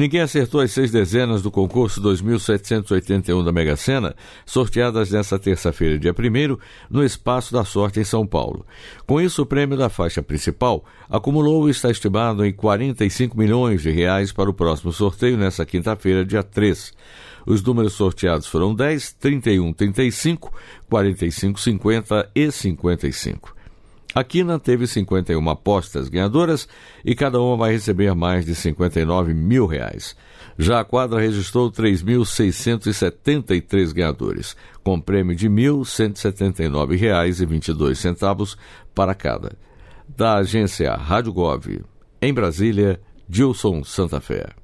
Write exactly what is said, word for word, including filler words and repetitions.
Ninguém acertou as seis dezenas do concurso dois mil setecentos e oitenta e um da Mega Sena, sorteadas nesta terça-feira, dia primeiro, no Espaço da Sorte, em São Paulo. Com isso, o prêmio da faixa principal acumulou e está estimado em quarenta e cinco milhões de reais para o próximo sorteio, nesta quinta-feira, dia três. Os números sorteados foram dez, trinta e um, trinta e cinco, quarenta e cinco, cinquenta e cinquenta e cinco. A Quina teve cinquenta e uma apostas ganhadoras e cada uma vai receber mais de cinquenta e nove mil reais. Já a quadra registrou três mil seiscentos e setenta e três ganhadores, com prêmio de mil cento e setenta e nove reais e vinte e dois centavos para cada. Da agência Rádio Gov, em Brasília, Gilson Santa Fé.